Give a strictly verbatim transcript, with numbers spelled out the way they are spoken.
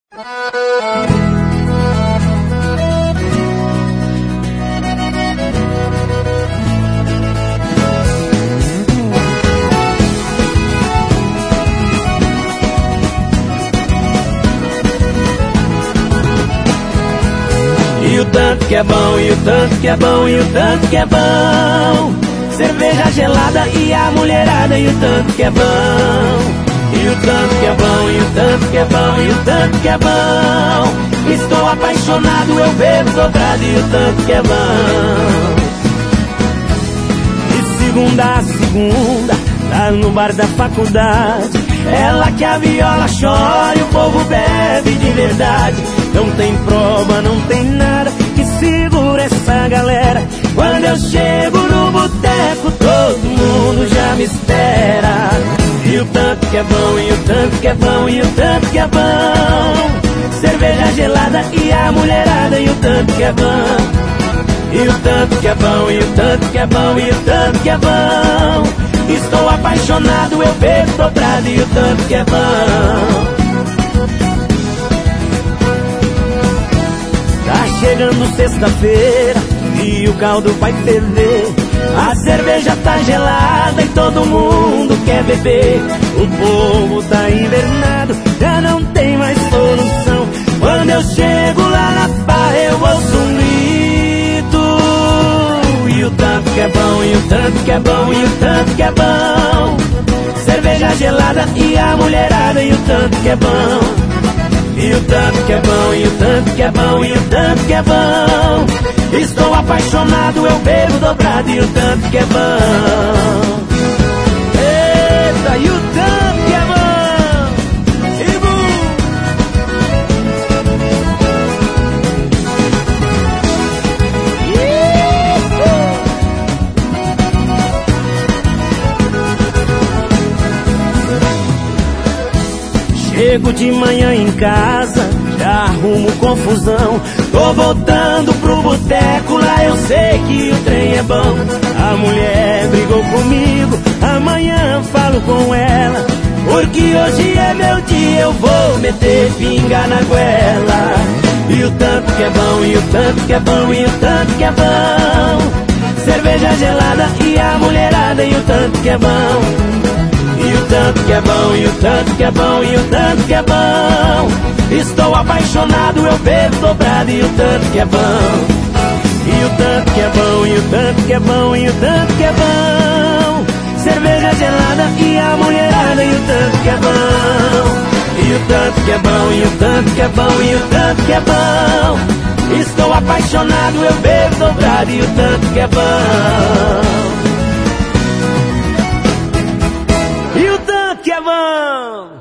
E o tanto que é bom, e o tanto que é bom, e o tanto que é bom. Cerveja gelada e a mulherada, e o tanto que é bom. E o tanto que é bom, e o tanto que é bom, e o tanto que é bom. Estou apaixonado, eu bebo dobrado, e o tanto que é bom. De segunda a segunda, lá no bar da faculdade, ela que a viola chora e o povo bebe de verdade. Não tem prova, não tem nada que segura essa galera. Quando eu chego no boteco, todo mundo já me espera. E o tanto que é bom, e o tanto que é bom, e o tanto que é bom. Cerveja gelada e a mulherada, e o tanto que é bom. E o tanto que é bom, e o tanto que é bom, e o tanto que é bom. Estou apaixonado, eu bebo dobrado, e o tanto que é bom. Tá chegando sexta-feira e o caldo vai ferver. A cerveja tá gelada e todo mundo quer beber. O povo tá invernado, já não tem mais solução. Quando eu chego lá na barra eu ouço um grito. E o tanto que é bom, e o tanto que é bom, e o tanto que é bom. Cerveja gelada e a mulherada, e o tanto que é bom. E o tanto que é bom, e o tanto que é bom, e o tanto que é bom. Estou apaixonado, eu bebo dobrado, e o tanto que é bom. Eita, e o tanto que é bom. E bum. Chego de manhã em casa, já arrumo confusão. Tô voltando pro boteco, lá eu sei que o trem é bom. A mulher brigou comigo, amanhã falo com ela. Porque hoje é meu dia, eu vou meter pinga na goela. E o tanto que é bom, e o tanto que é bom, e o tanto que é bom. Cerveja gelada e a mulherada, e o tanto que é bom. E o tanto que é bom, e o tanto que é bom, e o tanto que é bom. Estou apaixonado, eu bebo dobrado, e o tanto que é bom. E o tanto que é bom, e o tanto que é bom, e o tanto que é bom. Cerveja gelada e a mulherada, e o tanto que é bom. E o tanto que é bom, e o tanto que é bom, e o tanto que é bom. Estou apaixonado, eu bebo dobrado, e o tanto que é bom. E o tanto que é bom.